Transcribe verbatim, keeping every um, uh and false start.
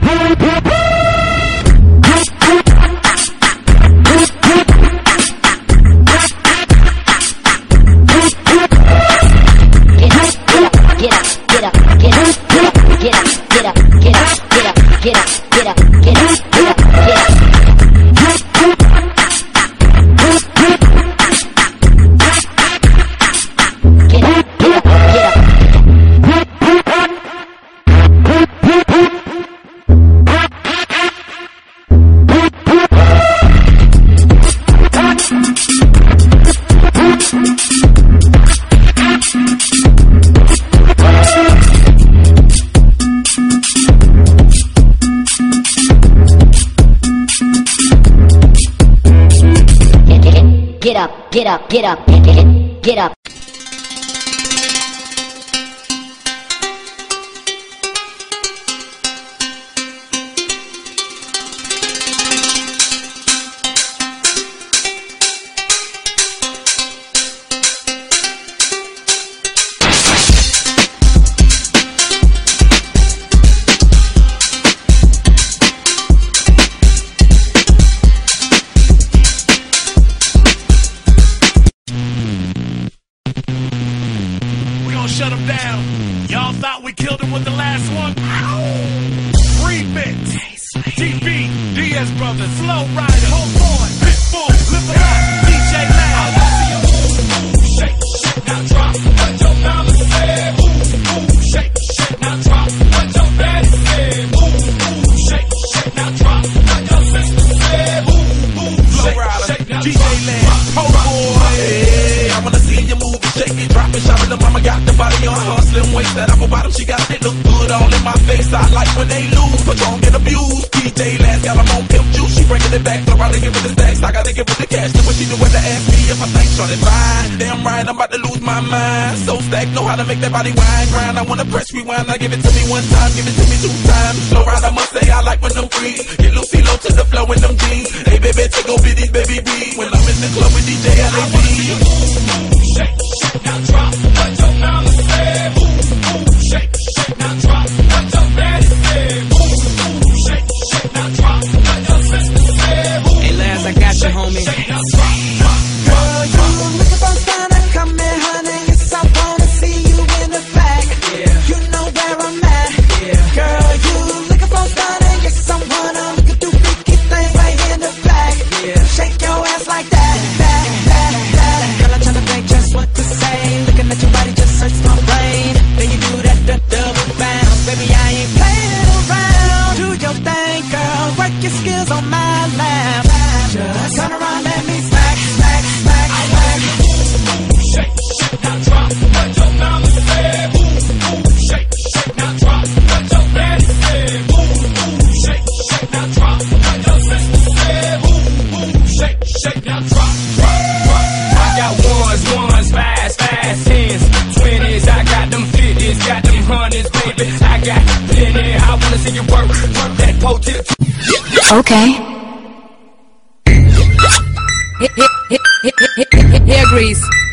Get up, get up, get up, get, get, get up. Shut him down. Y'all thought we killed him with the last one? Remix. D B, D S Brothers, Flow Rider, Hold On, Pitbull, Live a Lot, D J Loud. Shake, shake, now drop what your mama said. Ooh, ooh, shake, shake, now drop what your daddy said. Ooh, ooh, shake, shake, now drop what your sister said. Ooh, ooh, Flow Rider, D J Loud, Hold On. Hey, I wanna see you move and shake it, drop it, shop it. The mama got the body on her slim waist, that apple bottom she got it look good all in my face. I like when they lose, but don't get abused. D J Last got them on pimp juice, she bringing it back, so I give it the stacks. I gotta give it the cash. Look what she do when they ask me if I think short it fine. Damn right, I'm about to lose my mind. So stacked, know how to make that body wine grind. I wanna press rewind, I give it to me one time, give it to me two times. Slow ride, I must say I like when them freeze. Get Lucy low to the flow in them jeans. Hey baby, take over these baby B. When I'm in the club with D J L A B. Shake, shake, now drop what your mama said. Ooh, ooh, shake, shake, now drop what your daddy said. Ooh, ooh, shake, shake, now drop what your sister said. Ooh, hey Laz, I got you, homie. Shake, now drop, drop, girl, you looking for Santa, come in, honey. Yes, I wanna see you in the back. Yeah. You know where I'm at. Yeah. Girl, you looking for Santa, yes, I wanna. We could do freaky things right in the back. Yeah. Shake your ass like that, that, that, that. Girl, I'm tryna think just what to say. Looking at your body just hurts my brain. Then you do that, that double bounce. Baby, I ain't playing around. Do your thing, girl. Work your skills on my lap. Just turn around, let me smack, smack, smack, smack. shake, shake, now drop what your mama said. Ooh, ooh, shake, shake, now drop what your daddy said. Ooh, ooh, shake, shake, now drop what your sister said. Ooh, ooh, shake, shake, now drop, drop, drop. I got ones, ones, fives, fives, tens, twenties. I got them fifties, got them hundreds, baby. I got plenty. I wanna see you work, work that pole tip. Okay. Hair grease.